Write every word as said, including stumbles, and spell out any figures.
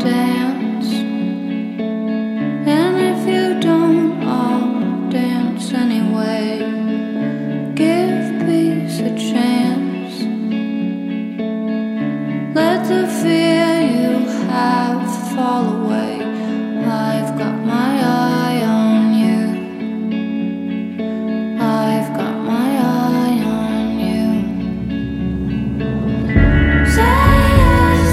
dance. And if you don't, I'll dance anyway. Give peace a chance. Let the fear you have fall away. I've got my